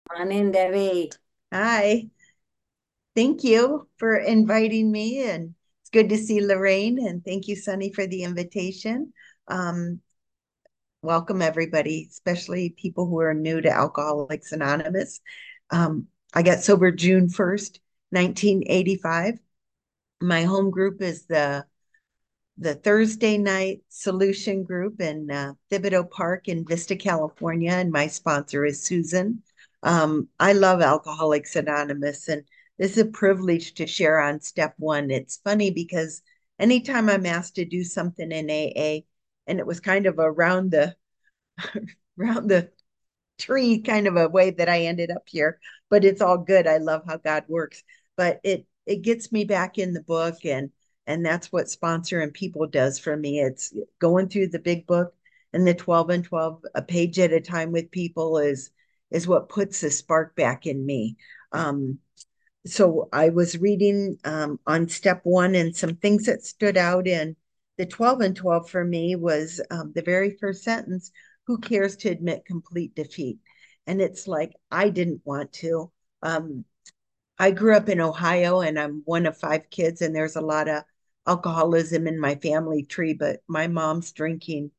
Morning, Debbie. Hi, thank you for inviting me, and it's good to see Lorraine. And thank you, Sunny, for the invitation. Um, Welcome, everybody, especially people who are new to Alcoholics Anonymous. I got sober June 1st, 1985. My home group is the Thursday night solution group in Thibodeau Park in Vista, California, and my sponsor is Susan. I love Alcoholics Anonymous, and this is a privilege to share on step one. It's funny because anytime I'm asked to do something in AA, and it was kind of around the around the tree kind of a way that I ended up here, but it's all good. I love how God works. But it gets me back in the book, and that's what sponsor and people does for me. It's going through the big book and the 12 and 12 a page at a time with people is what puts the spark back in me. Um, so I was reading on step one, and some things that stood out in the 12 and 12 for me was the very first sentence: who cares to admit complete defeat? And it's like, I didn't want to. Um, I grew up in Ohio, and I'm one of five kids, and there's a lot of alcoholism in my family tree, but my mom's drinking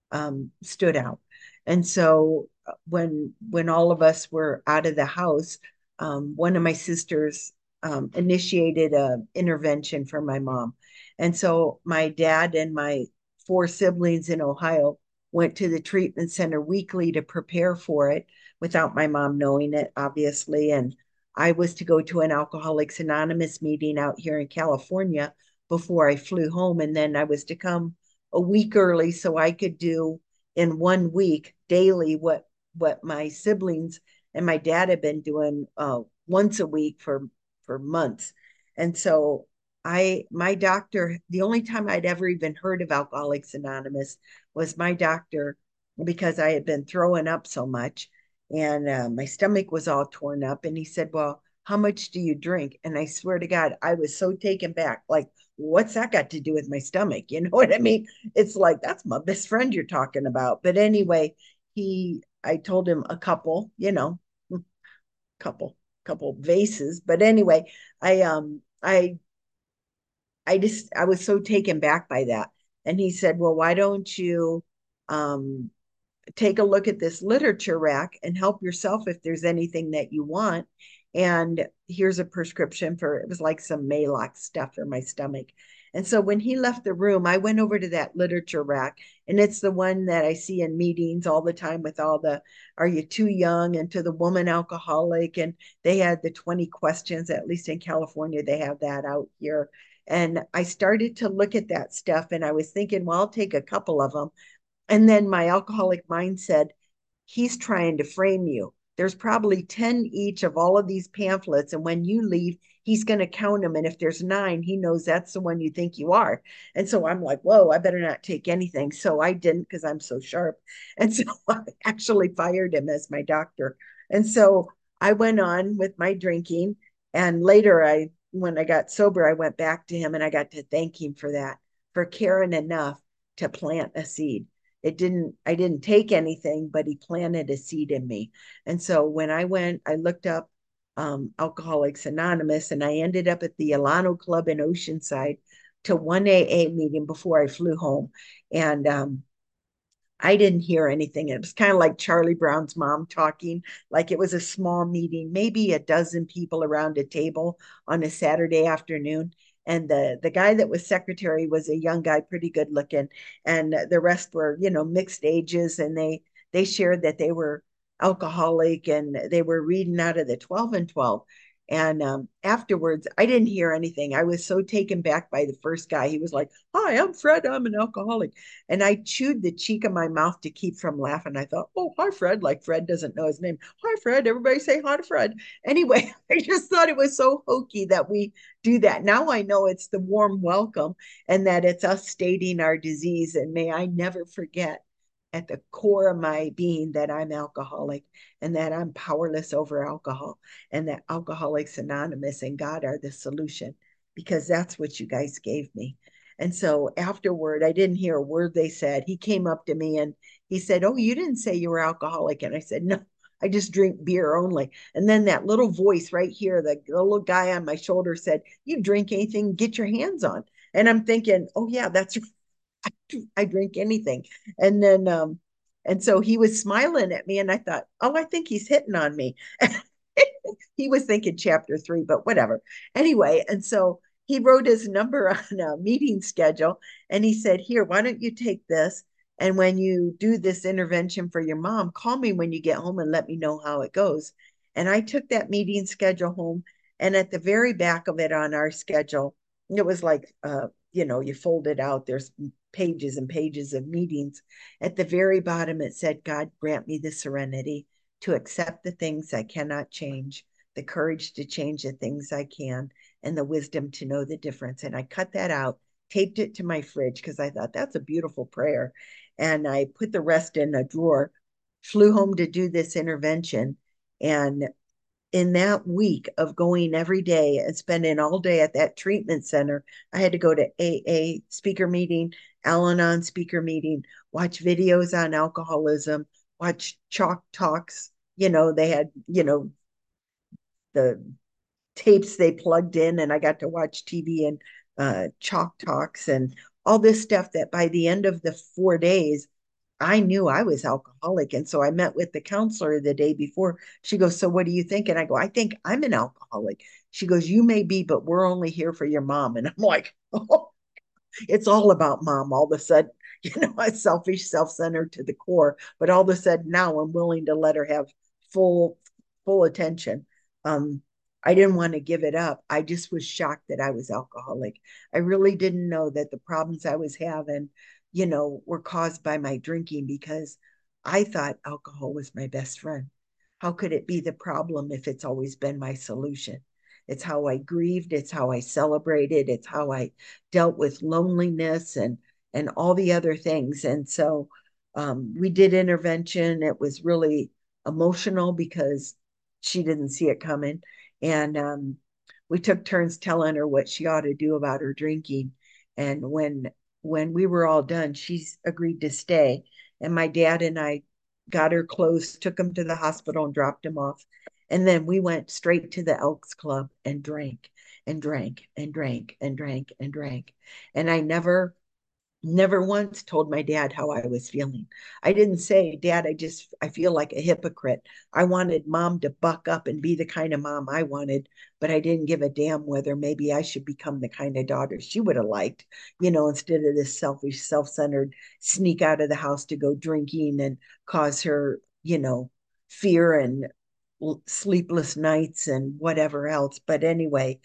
stood out. And so when all of us were out of the house, one of my sisters initiated a intervention for my mom. And so my dad and my four siblings in Ohio went to the treatment center weekly to prepare for it without my mom knowing it, obviously. And I was to go to an Alcoholics Anonymous meeting out here in California before I flew home. And then I was to come a week early so I could do in 1 week daily what my siblings and my dad had been doing once a week for months. And so my doctor, the only time I'd ever even heard of Alcoholics Anonymous was my doctor, because I had been throwing up so much, and my stomach was all torn up, and he said, well, how much do you drink? And I swear to God, I was so taken back, like, what's that got to do with my stomach? You know what I mean? It's like, that's my best friend you're talking about. But anyway, I told him a couple, couple, couple vases. But anyway, I, um, I, I was so taken back by that. And he said, well, why don't you, um, take a look at this literature rack and help yourself if there's anything that you want. And here's a prescription for, it was like some Maalox stuff for my stomach. And so when he left the room, I went over to that literature rack, and it's the one that I see in meetings all the time with all the, are you too young? And to the woman alcoholic. And they had the 20 questions, at least in California, they have that out here. And I started to look at that stuff, and I was thinking, well, I'll take a couple of them. And then my alcoholic mind said, he's trying to frame you. There's probably 10 each of all of these pamphlets. And when you leave, he's going to count them. And if there's nine, he knows that's the one you think you are. And so I'm like, whoa, I better not take anything. So I didn't, because I'm so sharp. And so I actually fired him as my doctor. And so I went on with my drinking. And later, when I got sober, I went back to him, and I got to thank him for that, for caring enough to plant a seed. I didn't take anything, but he planted a seed in me. And so when I went, I looked up Alcoholics Anonymous, and I ended up at the Alano Club in Oceanside to one AA meeting before I flew home. And I didn't hear anything. It was kind of like Charlie Brown's mom talking, like it was a small meeting, maybe a dozen people around a table on a Saturday afternoon. And the guy that was secretary was a young guy, pretty good looking, and the rest were, mixed ages. And they shared that they were alcoholic, and they were reading out of the 12 and 12. And afterwards, I didn't hear anything. I was so taken back by the first guy. He was like, "Hi, I'm Fred. I'm an alcoholic." And I chewed the cheek of my mouth to keep from laughing. I thought, oh, hi, Fred. Like Fred doesn't know his name. Hi, Fred. Everybody say hi to Fred. Anyway, I just thought it was so hokey that we do that. Now I know it's the warm welcome, and that it's us stating our disease. And may I never forget at the core of my being that I'm alcoholic, and that I'm powerless over alcohol, and that Alcoholics Anonymous and God are the solution, because that's what you guys gave me. And so afterward, I didn't hear a word they said. He came up to me and he said, "Oh, you didn't say you were alcoholic." And I said, "No, I just drink beer only. And then that little voice right here, the little guy on my shoulder said, you drink anything, get your hands on. And I'm thinking, oh yeah, that's I drink anything. And then and so he was smiling at me and I thought, oh, I think he's hitting on me. He was thinking chapter 3, but whatever. Anyway, and so he wrote his number on a meeting schedule and he said, here, why don't you take this? And when you do this intervention for your mom, call me when you get home and let me know how it goes. And I took that meeting schedule home. And at the very back of it on our schedule, it was like, you fold it out, there's pages and pages of meetings. At the very bottom, it said, God, grant me the serenity to accept the things I cannot change, the courage to change the things I can, and the wisdom to know the difference. And I cut that out, taped it to my fridge because I thought that's a beautiful prayer. And I put the rest in a drawer, flew home to do this intervention. And in that week of going every day and spending all day at that treatment center, I had to go to AA speaker meeting, Al Anon speaker meeting, watch videos on alcoholism, watch chalk talks. They had, the tapes they plugged in, and I got to watch TV and chalk talks and all this stuff that by the end of the 4 days, I knew I was alcoholic. And so I met with the counselor the day before. She goes, so what do you think? And I go, I think I'm an alcoholic. She goes, you may be, but we're only here for your mom. And I'm like, oh, it's all about mom all of a sudden. I'm selfish, self-centered to the core, but all of a sudden now I'm willing to let her have full, full attention. Um, I didn't want to give it up. I just was shocked that I was alcoholic. I really didn't know that the problems I was having, were caused by my drinking because I thought alcohol was my best friend. How could it be the problem if it's always been my solution? It's how I grieved, it's how I celebrated, it's how I dealt with loneliness and all the other things. And so we did intervention. It was really emotional because she didn't see it coming. And we took turns telling her what she ought to do about her drinking. And when we were all done, she's agreed to stay. And my dad and I got her clothes, took him to the hospital, and dropped him off. And then we went straight to the Elks Club and drank and drank and drank and drank and drank. And I never once told my dad how I was feeling. I didn't say, Dad, I feel like a hypocrite. I wanted mom to buck up and be the kind of mom I wanted, but I didn't give a damn whether maybe I should become the kind of daughter she would have liked, instead of this selfish, self-centered sneak out of the house to go drinking and cause her, fear and sleepless nights and whatever else. But anyway,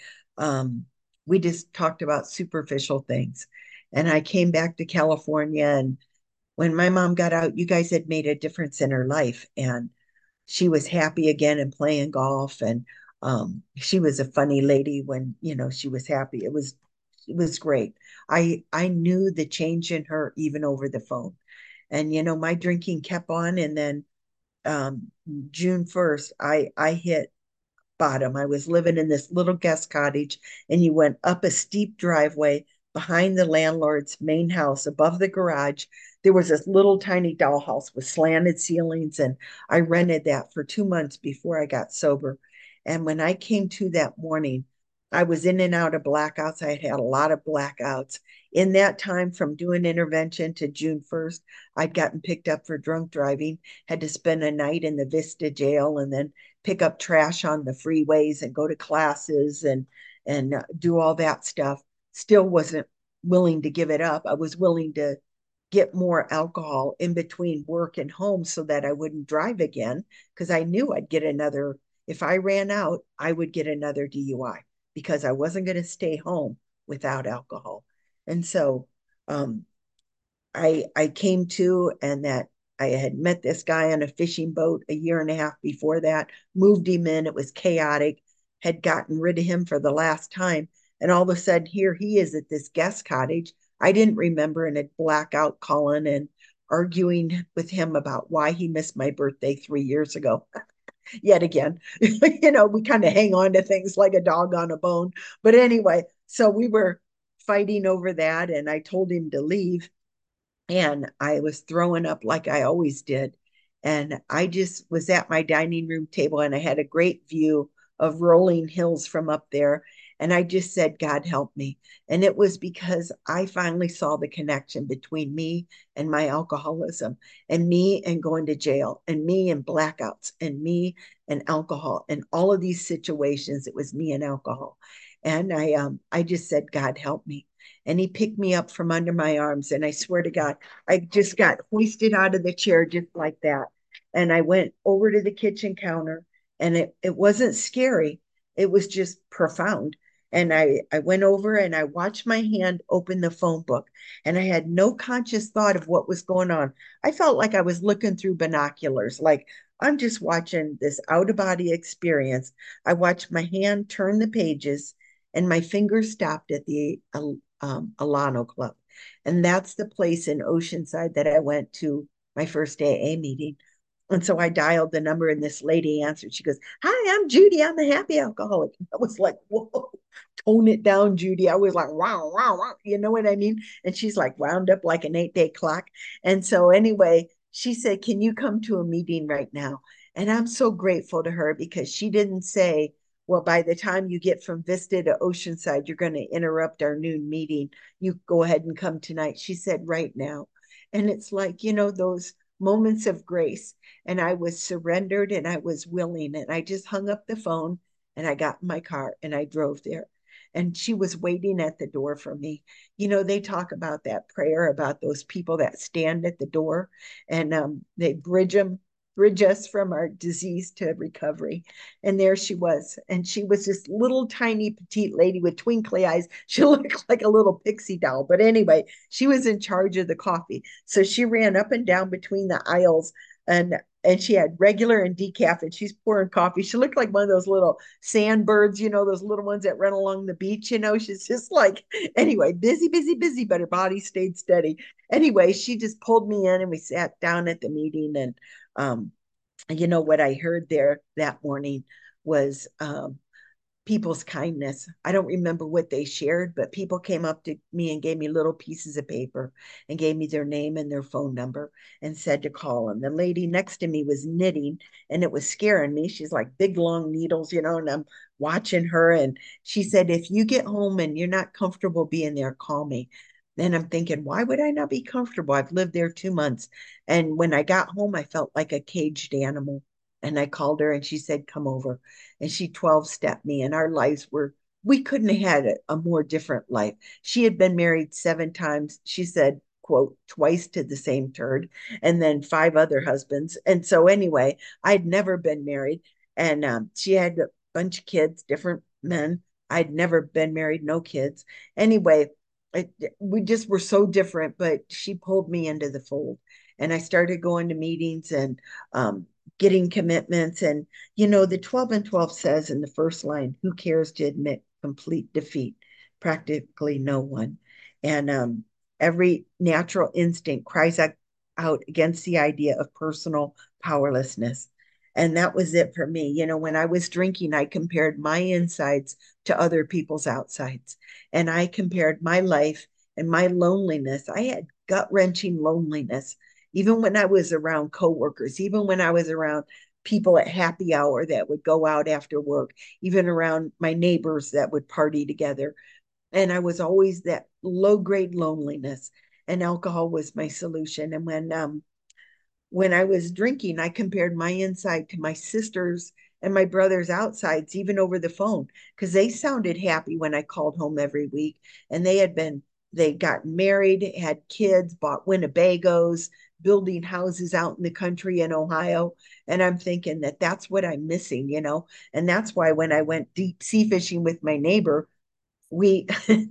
we just talked about superficial things. And I came back to California. And when my mom got out, you guys had made a difference in her life. And she was happy again and playing golf. And she was a funny lady when, she was happy. It was great. I knew the change in her even over the phone. And, my drinking kept on. And then um, June 1st, I hit bottom. I was living in this little guest cottage, and you went up a steep driveway behind the landlord's main house above the garage. There was this little tiny dollhouse with slanted ceilings, and I rented that for 2 months before I got sober. And when I came to that morning, I was in and out of blackouts. I had had a lot of blackouts. In that time, from doing intervention to June 1st, I'd gotten picked up for drunk driving, had to spend a night in the Vista jail, and then pick up trash on the freeways and go to classes and do all that stuff. Still wasn't willing to give it up. I was willing to get more alcohol in between work and home so that I wouldn't drive again because I knew I'd get another. If I ran out, I would get another DUI because I wasn't going to stay home without alcohol. And so I came to, and that I had met this guy on a fishing boat a year and a half before that, moved him in. It was chaotic, had gotten rid of him for the last time. And all of a sudden, here he is at this guest cottage. I didn't remember, and had blackout calling and arguing with him about why he missed my birthday 3 years ago. Yet again, we kind of hang on to things like a dog on a bone. But anyway, so we were fighting over that, and I told him to leave and I was throwing up like I always did. And I just was at my dining room table and I had a great view of rolling hills from up there. And I just said, God help me. And it was because I finally saw the connection between me and my alcoholism, and me and going to jail, and me and blackouts, and me and alcohol, and all of these situations. It was me and alcohol. And I just said, God help me. And he picked me up from under my arms. And I swear to God, I just got hoisted out of the chair just like that. And I went over to the kitchen counter, and it wasn't scary. It was just profound. And I went over and I watched my hand open the phone book, and I had no conscious thought of what was going on. I felt like I was looking through binoculars, like I'm just watching this out of body experience. I watched my hand turn the pages, and my fingers stopped at the Alano Club. And that's the place in Oceanside that I went to my first AA meeting. And so I dialed the number, and this lady answered. She goes, "Hi, I'm Judy. I'm a happy alcoholic." I was like, "Whoa, tone it down, Judy." I was like, "Wow, wow, wow." You know what I mean? And she's like wound up like an 8-day clock. And so, anyway, she said, "Can you come to a meeting right now?" And I'm so grateful to her because she didn't say, "Well, by the time you get from Vista to Oceanside, you're going to interrupt our noon meeting. You go ahead and come tonight." She said, "Right now." And it's like, those moments of grace. And I was surrendered and I was willing. And I just hung up the phone and I got in my car and I drove there. And she was waiting at the door for me. They talk about that prayer about those people that stand at the door, and they bridge us from our disease to recovery. And there she was. And she was this little tiny petite lady with twinkly eyes. She looked like a little pixie doll. But anyway, she was in charge of the coffee. So she ran up and down between the aisles, and she had regular and decaf, and she's pouring coffee. She looked like one of those little sandbirds, those little ones that run along the beach. She's just like, anyway, busy, busy, busy, but her body stayed steady. Anyway, she just pulled me in and we sat down at the meeting. And um, what I heard there that morning was people's kindness. I don't remember what they shared, but people came up to me and gave me little pieces of paper and gave me their name and their phone number and said to call them. The lady next to me was knitting, and it was scaring me. She's like big long needles, and I'm watching her. And she said, "If you get home and you're not comfortable being there, call me." And I'm thinking, why would I not be comfortable? I've lived there 2 months. And when I got home, I felt like a caged animal. And I called her and she said, "Come over." And she 12 stepped me, and our lives were, we couldn't have had a more different life. She had been married 7 times. She said, quote, "twice to the same turd," and then 5 other husbands. And so, anyway, I'd never been married. And she had a bunch of kids, different men. I'd never been married, no kids. Anyway, we just were so different, but she pulled me into the fold. And I started going to meetings and getting commitments. And, the 12 and 12 says in the first line, "Who cares to admit complete defeat? Practically no one." And every natural instinct cries out against the idea of personal powerlessness. And that was it for me. When I was drinking, I compared my insides to other people's outsides. And I compared my life and my loneliness. I had gut wrenching loneliness, even when I was around coworkers, even when I was around people at happy hour that would go out after work, even around my neighbors that would party together. And I was always that low grade loneliness, and alcohol was my solution. And when I was drinking, I compared my inside to my sisters and my brother's outsides, even over the phone, because they sounded happy when I called home every week. And they got married, had kids, bought Winnebagos, building houses out in the country in Ohio. And I'm thinking that that's what I'm missing. And that's why when I went deep sea fishing with my neighbor, we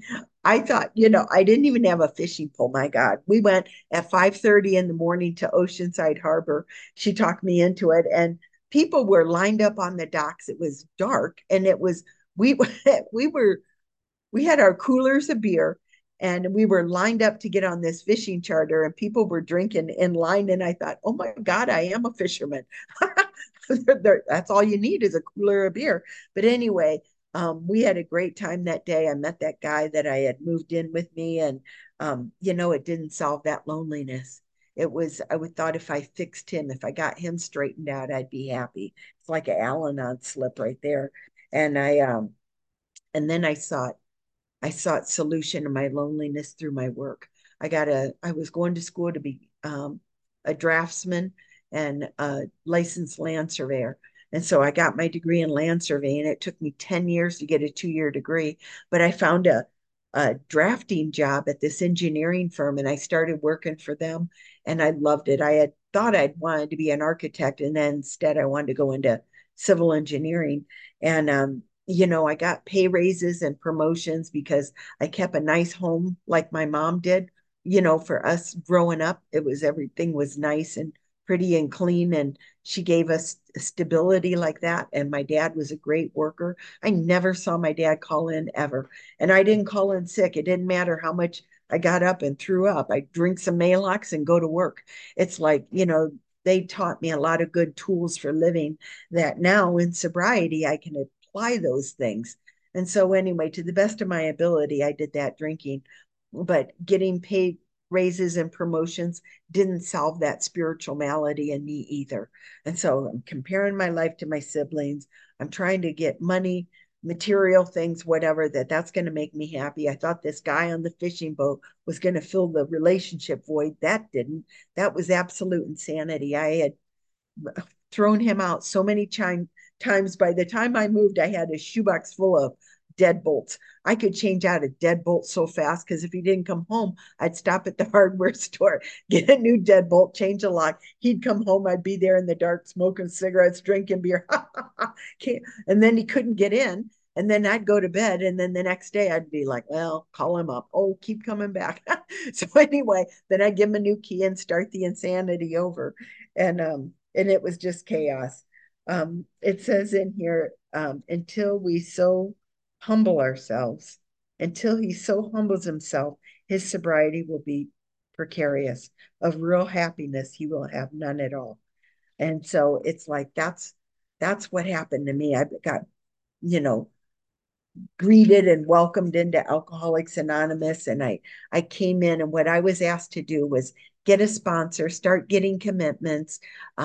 I thought, I didn't even have a fishing pole. My God. We went at 5:30 in the morning to Oceanside Harbor. She talked me into it, and people were lined up on the docks. It was dark, and it was we we were we had our coolers of beer, and we were lined up to get on this fishing charter, and people were drinking in line. And I thought, oh my God, I am a fisherman. That's all you need is a cooler of beer. But anyway, we had a great time that day. I met that guy that I had moved in with me, and it didn't solve that loneliness. I would thought if I fixed him, if I got him straightened out, I'd be happy. It's like an Al-Anon slip right there. And and then I sought solution to my loneliness through my work. I was going to school to be a draftsman and a licensed land surveyor. And so I got my degree in land surveying. It took me 10 years to get a 2 year degree, but I found a drafting job at this engineering firm and I started working for them and I loved it. I had thought I'd wanted to be an architect and then instead I wanted to go into civil engineering. And I got pay raises and promotions because I kept a nice home like my mom did. For us growing up, everything was nice and pretty and clean. And she gave us stability like that. And my dad was a great worker. I never saw my dad call in ever. And I didn't call in sick. It didn't matter how much I got up and threw up. I drink some Maalox and go to work. It's like, they taught me a lot of good tools for living that now in sobriety I can apply those things. And so, anyway, to the best of my ability, I did that drinking, but getting paid raises and promotions didn't solve that spiritual malady in me either. And so, I'm comparing my life to my siblings. I'm trying to get money, material things, whatever, that's going to make me happy. I thought this guy on the fishing boat was going to fill the relationship void. That didn't. That was absolute insanity. I had thrown him out so many times. By the time I moved, I had a shoebox full of deadbolts. I could change out a deadbolt so fast because if he didn't come home, I'd stop at the hardware store, get a new deadbolt, change a lock. He'd come home, I'd be there in the dark, smoking cigarettes, drinking beer. And then he couldn't get in. And then I'd go to bed. And then the next day I'd be like, well, call him up. Oh, keep coming back. So anyway, then I'd give him a new key and start the insanity over. And it was just chaos. It says in here, until we so humble ourselves, until he so humbles himself, his sobriety will be precarious. Of real happiness, he will have none at all. And so it's like that's what happened to me. I got, you know, greeted and welcomed into Alcoholics Anonymous. And I came in, and what I was asked to do was get a sponsor, start getting commitments,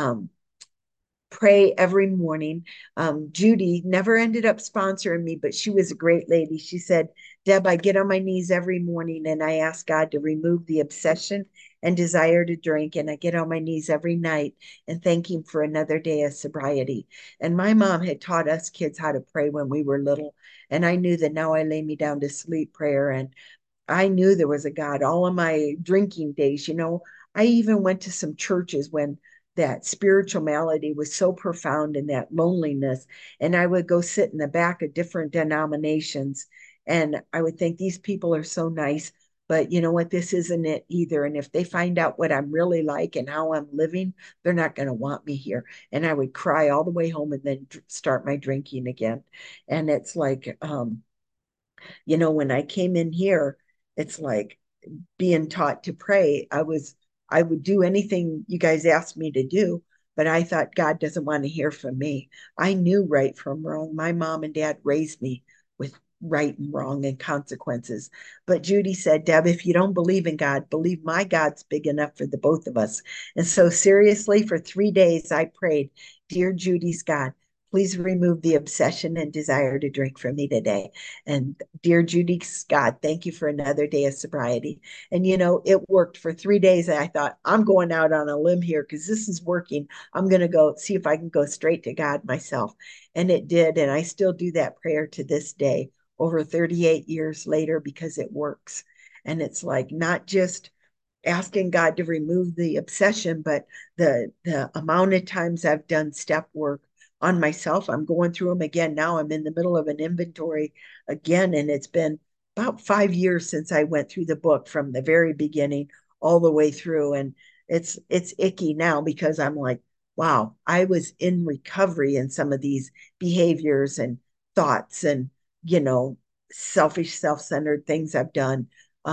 pray every morning. Judy never ended up sponsoring me, but she was a great lady. She said, Deb, I get on my knees every morning and I ask God to remove the obsession and desire to drink. And I get on my knees every night and thank Him for another day of sobriety. And my mom had taught us kids how to pray when we were little. And I knew that now I lay me down to sleep prayer. And I knew there was a God all of my drinking days. I even went to some churches when that spiritual malady was so profound and that loneliness. And I would go sit in the back of different denominations and I would think these people are so nice, but you know what? This isn't it either. And if they find out what I'm really like and how I'm living, they're not going to want me here. And I would cry all the way home and then start my drinking again. And it's like, when I came in here, it's like being taught to pray. I would do anything you guys asked me to do, but I thought God doesn't want to hear from me. I knew right from wrong. My mom and dad raised me with right and wrong and consequences. But Judy said, Deb, if you don't believe in God, believe my God's big enough for the both of us. And so seriously, for 3 days, I prayed, Dear Judy's God, please remove the obsession and desire to drink from me today. And dear Judy Scott, thank you for another day of sobriety. And it worked for 3 days. And I thought, I'm going out on a limb here because this is working. I'm going to go see if I can go straight to God myself. And it did. And I still do that prayer to this day, over 38 years later, because it works. And it's like not just asking God to remove the obsession, but the amount of times I've done step work on myself. I'm going through them again now. I'm in the middle of an inventory again, and it's been about 5 years since I went through the book from the very beginning all the way through. And it's icky now because I'm like, wow, I was in recovery in some of these behaviors and thoughts and you know selfish, self-centered things I've done.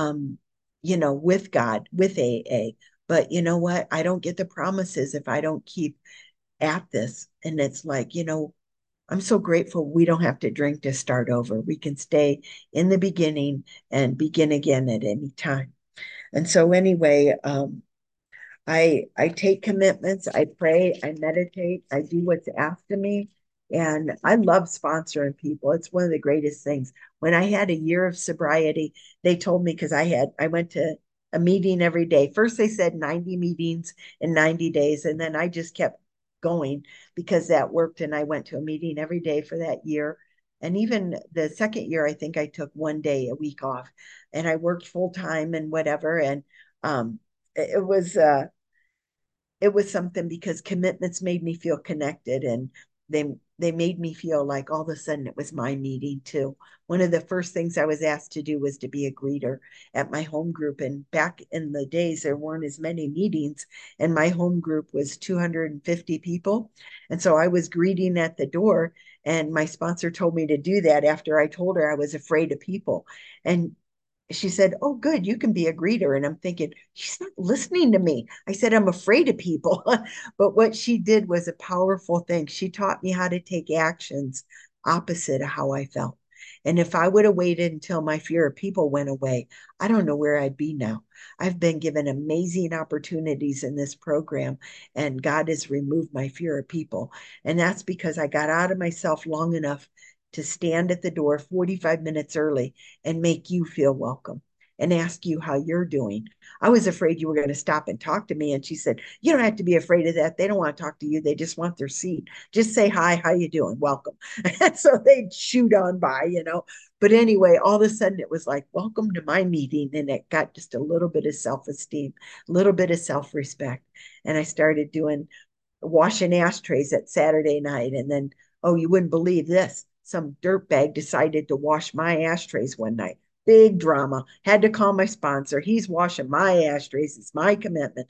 With God, with AA. But you know what? I don't get the promises if I don't keep at this. And it's like, I'm so grateful we don't have to drink to start over. We can stay in the beginning and begin again at any time. And so, anyway, I take commitments, I pray, I meditate, I do what's asked of me. And I love sponsoring people. It's one of the greatest things. When I had a year of sobriety, they told me because I went to a meeting every day. First they said 90 meetings in 90 days, and then I just kept going because that worked. And I went to a meeting every day for that year. And even the second year, I think I took one day a week off, and I worked full time and whatever. And um, it was it was something because commitments made me feel connected, and they they made me feel like all of a sudden it was my meeting too. One of the first things I was asked to do was to be a greeter at my home group, and back in the days there weren't as many meetings, and my home group was 250 people, and so I was greeting at the door, and my sponsor told me to do that after I told her I was afraid of people. And she said, "Oh, good, you can be a greeter." And I'm thinking, she's not listening to me. I said, "I'm afraid of people." But what she did was a powerful thing. She taught me how to take actions opposite of how I felt. And if I would have waited until my fear of people went away, I don't know where I'd be now. I've been given amazing opportunities in this program, and God has removed my fear of people. And that's because I got out of myself long enough to stand at the door 45 minutes early and make you feel welcome and ask you how you're doing. I was afraid you were going to stop and talk to me. And she said, "You don't have to be afraid of that. They don't want to talk to you. They just want their seat. Just say hi, how you doing? Welcome." And so they'd shoot on by. But anyway, all of a sudden it was like, "Welcome to my meeting." And it got just a little bit of self-esteem, a little bit of self-respect. And I started doing washing ashtrays at Saturday night. And then, oh, you wouldn't believe this. Some dirtbag decided to wash my ashtrays one night. Big drama. Had to call my sponsor. He's washing my ashtrays. It's my commitment.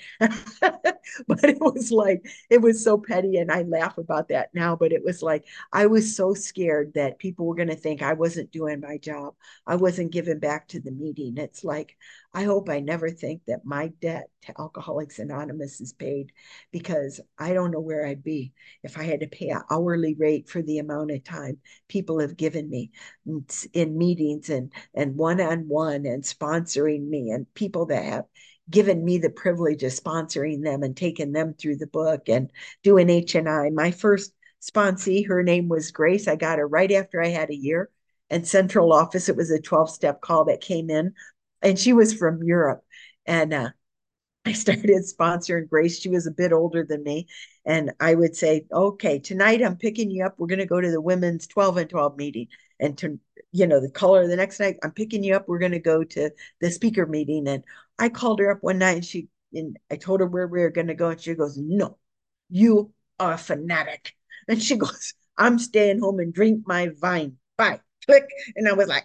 But it was like, it was so petty. And I laugh about that now. But it was like, I was so scared that people were going to think I wasn't doing my job. I wasn't giving back to the meeting. It's like, I hope I never think that my debt to Alcoholics Anonymous is paid, because I don't know where I'd be if I had to pay an hourly rate for the amount of time people have given me in meetings and one-on-one and sponsoring me, and people that have given me the privilege of sponsoring them and taking them through the book and doing H&I. My first sponsee, her name was Grace. I got her right after I had a year. And central office, it was a 12-step call that came in, and she was from Europe. And I started sponsoring Grace. She was a bit older than me. And I would say, "Okay, tonight I'm picking you up. We're going to go to the women's 12 and 12 meeting." And the color the next night, "I'm picking you up. We're going to go to the speaker meeting." And I called her up one night, and I told her where we were going to go. And she goes, "No, you are a fanatic." And she goes, "I'm staying home and drink my wine. Bye." Click. And I was like,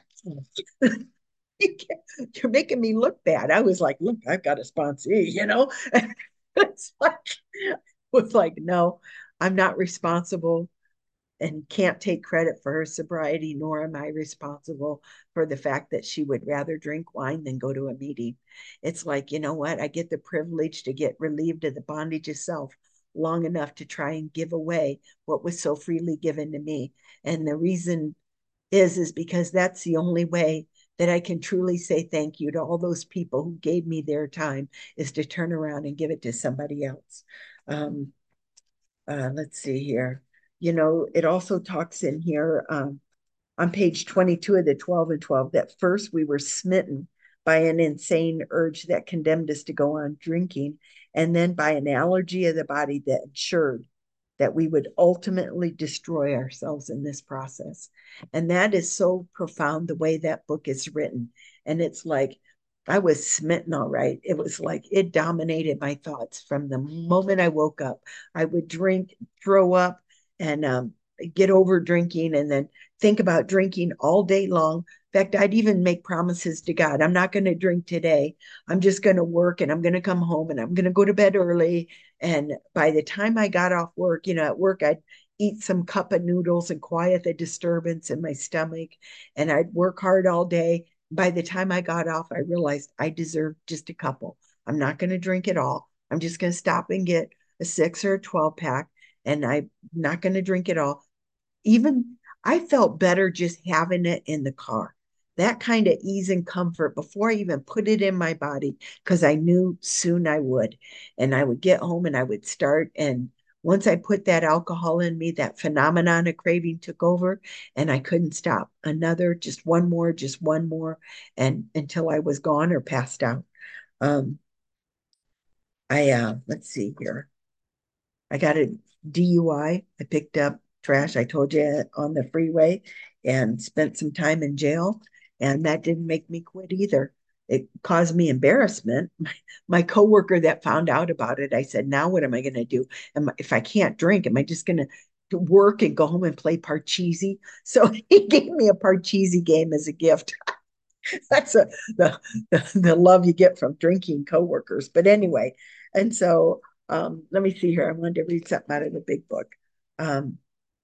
you're making me look bad. I was like, "Look, I've got a sponsee." It's like, was like, no, I'm not responsible and can't take credit for her sobriety, nor am I responsible for the fact that she would rather drink wine than go to a meeting. It's like, you know what? I get the privilege to get relieved of the bondage of self long enough to try and give away what was so freely given to me. And the reason is because that's the only way that I can truly say thank you to all those people who gave me their time, is to turn around and give it to somebody else. Um, let's see here. It also talks in here on page 22 of the 12 and 12 that first we were smitten by an insane urge that condemned us to go on drinking, and then by an allergy of the body that ensured that we would ultimately destroy ourselves in this process. And that is so profound, the way that book is written. And it's like, I was smitten, all right. It was like it dominated my thoughts from the moment I woke up. I would drink, throw up, and get over drinking, and then think about drinking all day long. In fact, I'd even make promises to God. "I'm not going to drink today. I'm just going to work, and I'm going to come home, and I'm going to go to bed early." And by the time I got off work, at work, I'd eat some cup of noodles and quiet the disturbance in my stomach. And I'd work hard all day. By the time I got off, I realized I deserved just a couple. I'm not going to drink it all. I'm just going to stop and get a 6 or a 12 pack. And I'm not going to drink it all. Even I felt better just having it in the car, that kind of ease and comfort before I even put it in my body, because I knew soon I would. And I would get home and I would start. And once I put that alcohol in me, that phenomenon of craving took over and I couldn't stop. Another, just one more, and until I was gone or passed out. Um, let's see here. I got a DUI. I picked up trash, I told you, on the freeway and spent some time in jail. And that didn't make me quit either. It caused me embarrassment. My coworker that found out about it, I said, now what am I going to do? If I can't drink, am I just going to work and go home and play Parcheesi? So he gave me a Parcheesi game as a gift. That's the love you get from drinking coworkers. But anyway, and so let me see here. I wanted to read something out of the big book. Um,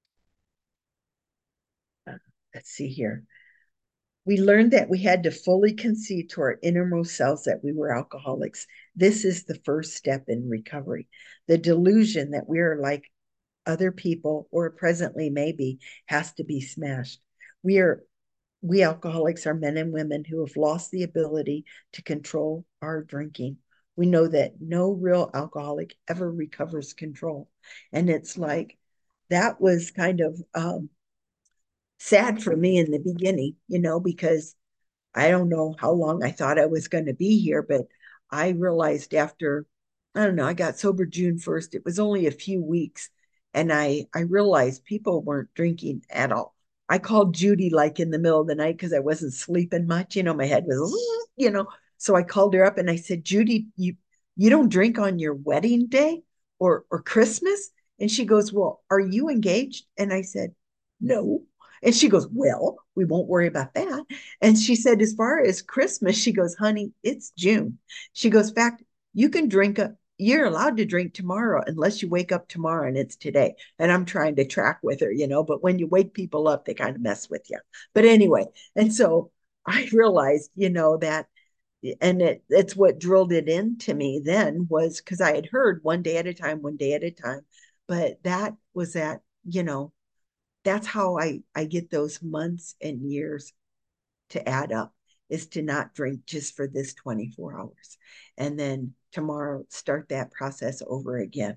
let's see here. We learned that we had to fully concede to our innermost selves that we were alcoholics. This is the first step in recovery. The delusion that we are like other people, or presently maybe, has to be smashed. We are we alcoholics are men and women who have lost the ability to control our drinking. We know that no real alcoholic ever recovers control. And it's like that was kind of sad for me in the beginning, because I don't know how long I thought I was going to be here, but I realized after, I don't know, I got sober June 1st. It was only a few weeks. And I realized people weren't drinking at all. I called Judy like in the middle of the night because I wasn't sleeping much. My head was, So I called her up and I said, Judy, you don't drink on your wedding day or Christmas? And she goes, well, are you engaged? And I said, no. And she goes, well, we won't worry about that. And she said, as far as Christmas, she goes, honey, it's June. She goes, fact, you can drink you're allowed to drink tomorrow unless you wake up tomorrow and it's today. And I'm trying to track with her, but when you wake people up, they kind of mess with you. But anyway, and so I realized, that, and it's what drilled it into me then was because I had heard one day at a time, one day at a time. But that was that, that's how I get those months and years to add up, is to not drink just for this 24 hours and then tomorrow start that process over again.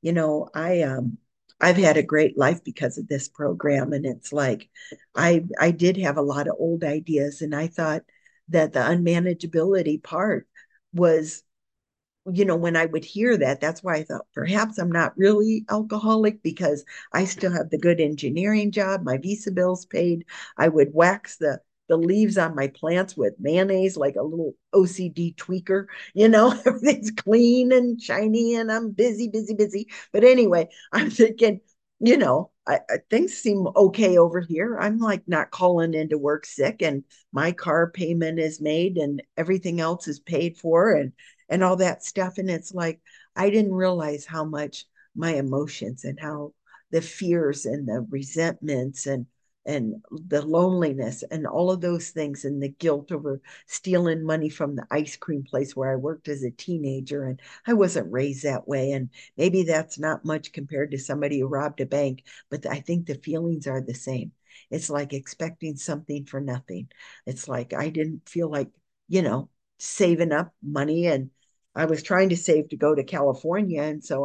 I've had a great life because of this program, and it's like I did have a lot of old ideas, and I thought that the unmanageability part was, when I would hear that, that's why I thought perhaps I'm not really alcoholic, because I still have the good engineering job, my visa bills paid. I would wax the leaves on my plants with mayonnaise like a little OCD tweaker, everything's clean and shiny and I'm busy, busy, busy. But anyway, I'm thinking, things seem okay over here. I'm like not calling into work sick, and my car payment is made and everything else is paid for, and all that stuff. And it's like, I didn't realize how much my emotions and how the fears and the resentments and the loneliness and all of those things and the guilt over stealing money from the ice cream place where I worked as a teenager. And I wasn't raised that way. And maybe that's not much compared to somebody who robbed a bank, but I think the feelings are the same. It's like expecting something for nothing. It's like I didn't feel like, saving up money, and I was trying to save to go to California. And so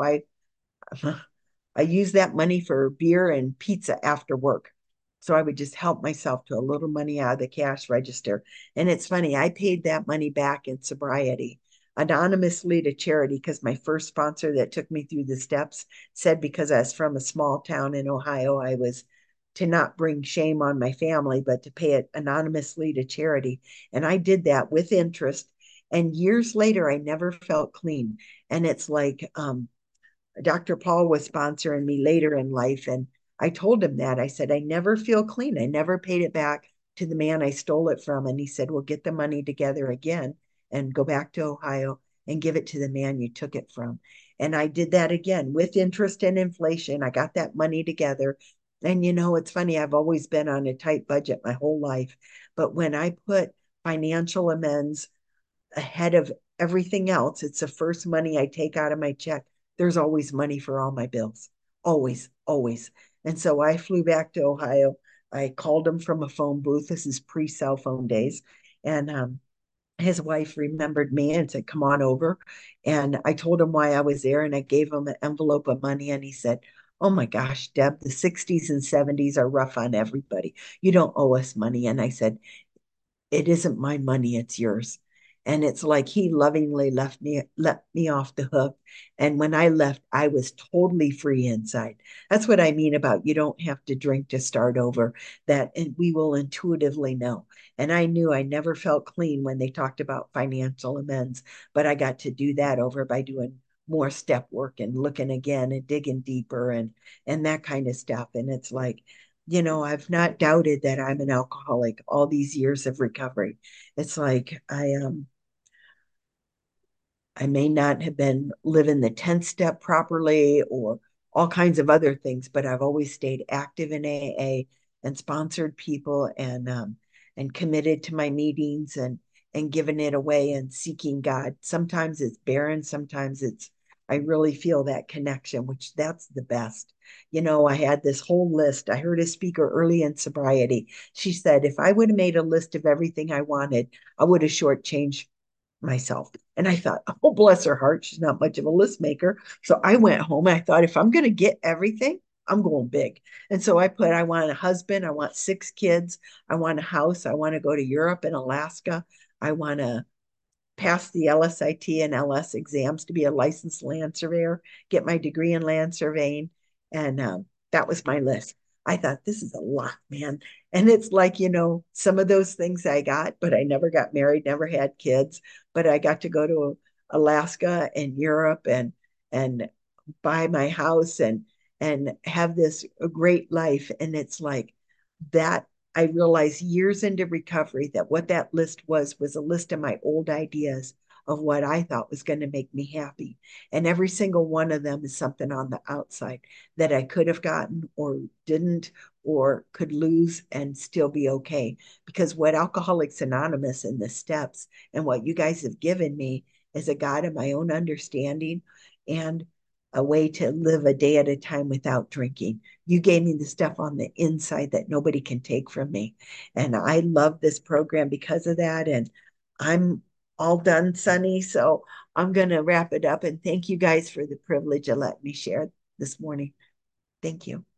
I used that money for beer and pizza after work. So I would just help myself to a little money out of the cash register. And it's funny, I paid that money back in sobriety anonymously to charity, because my first sponsor that took me through the steps said because I was from a small town in Ohio, I was to not bring shame on my family, but to pay it anonymously to charity. And I did that with interest. And years later, I never felt clean. And it's like, Dr. Paul was sponsoring me later in life. And I told him that. I said, I never feel clean. I never paid it back to the man I stole it from. And he said, well, get the money together again and go back to Ohio and give it to the man you took it from. And I did that again with interest and inflation. I got that money together. And it's funny, I've always been on a tight budget my whole life. But when I put financial amends ahead of everything else, it's the first money I take out of my check. There's always money for all my bills. Always, always. And so I flew back to Ohio I called him from a phone booth. This is pre-cell phone days. And his wife remembered me and said, come on over. And I told him why I was there and I gave him an envelope of money. And he said, oh my gosh, Deb, the 60s and 70s are rough on everybody. You don't owe us money. And I said, it isn't my money, it's yours. And it's like he lovingly let me off the hook. And when I left, I was totally free inside. That's what I mean about you don't have to drink to start over, that and we will intuitively know. And I knew I never felt clean when they talked about financial amends, but I got to do that over by doing more step work and looking again and digging deeper and that kind of stuff. And it's like, I've not doubted that I'm an alcoholic all these years of recovery. It's like I may not have been living the 10th step properly or all kinds of other things, but I've always stayed active in AA and sponsored people and committed to my meetings and giving it away and seeking God. Sometimes it's barren, sometimes it's I really feel that connection, which that's the best. I had this whole list. I heard a speaker early in sobriety. She said, if I would have made a list of everything I wanted, I would have shortchanged myself. And I thought, oh, bless her heart, she's not much of a list maker. So I went home and I thought, if I'm going to get everything, I'm going big. And so I put, I want a husband, I want 6 kids, I want a house, I want to go to Europe and Alaska, I want to pass the LSIT and LS exams to be a licensed land surveyor, get my degree in land surveying. And that was my list. I thought, this is a lot, man. And it's like, some of those things I got, but I never got married, never had kids, but I got to go to Alaska and Europe and buy my house and have this great life. And it's like that I realized years into recovery that what that list was a list of my old ideas of what I thought was going to make me happy. And every single one of them is something on the outside that I could have gotten or didn't or could lose and still be okay. Because what Alcoholics Anonymous and the steps and what you guys have given me is a God of my own understanding and a way to live a day at a time without drinking. You gave me the stuff on the inside that nobody can take from me. And I love this program because of that. And I'm all done, Sunny. So I'm going to wrap it up. And thank you guys for the privilege of letting me share this morning. Thank you.